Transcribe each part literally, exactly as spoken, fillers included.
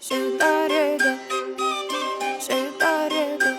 Shidareda, shidareda,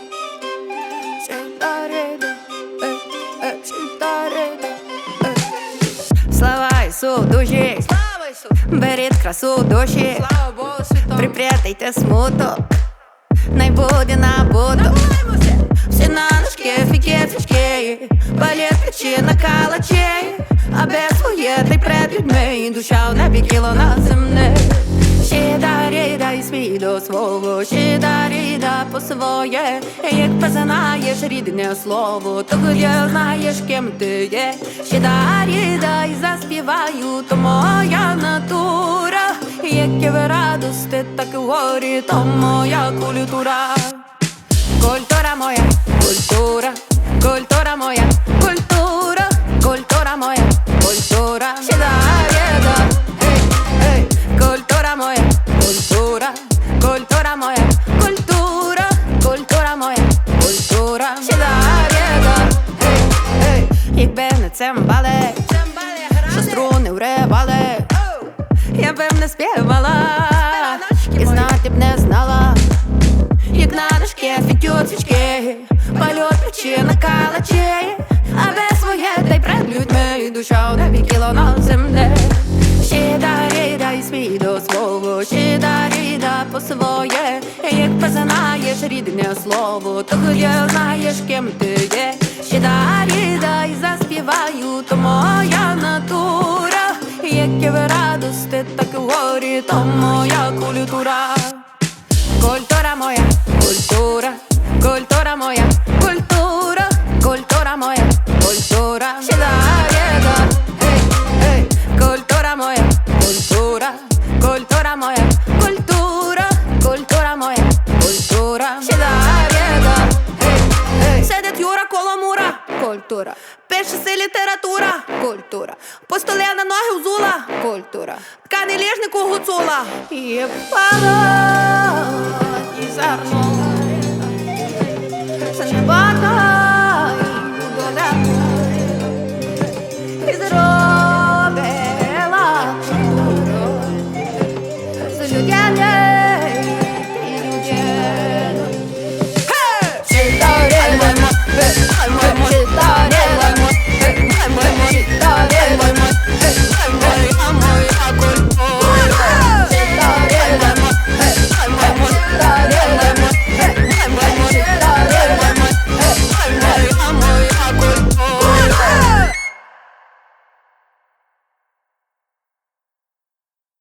shidareda, eh, eh, shidareda, eh. Слава Ісу душі, беріть красу душі, припрятайте смуток, най буде набуток. Всі на ножки, фіки, фічки, балет печі на калачі, а без своєї перед людьми душа в небі кіло на землі. Щидаріда і свій до свого, щидаріда по своє. Як познаєш рідне слово, то тоді знаєш, ким ти є. Щидаріда і заспіваю, то моя натура. Які ви радости, так і горі, то моя культура. Культура моя, культура, культура моя, культура, культура моя, культура. Щидаріда, ей, ей, культура моя, культура, культура моя, культура, культура моя, культура. Щидаріда, ей, ей, якби не цимбали, що струни вривали, я б не співала, і знати б не знала. Як на дошки фітють свічки, пальот печі на калачі, а без своє та й перед людьми душа в небі кіло на землі. Щидаріда і свій до свого, щидаріда по своє. Як познаєш рідне слово, то тоді знаєш, ким ти є. Щидаріда і заспіваю, то моя натура. Які ви радости, так і горі, то моя культура. Культура моя, культура, культура моя, культура, культура моя, культура. Щидаріда, ей, ей, культура моя, культура, культура моя, культура, культура моя, культура. Щидаріда, ей, ей. Сидить Юра коло мура, культура. Пише література, культура. По столі на ноги взула, культура. Тканий ліжник у гуцула. І впала, і зерно занебата, і додаку, і зробила культуру з людяння.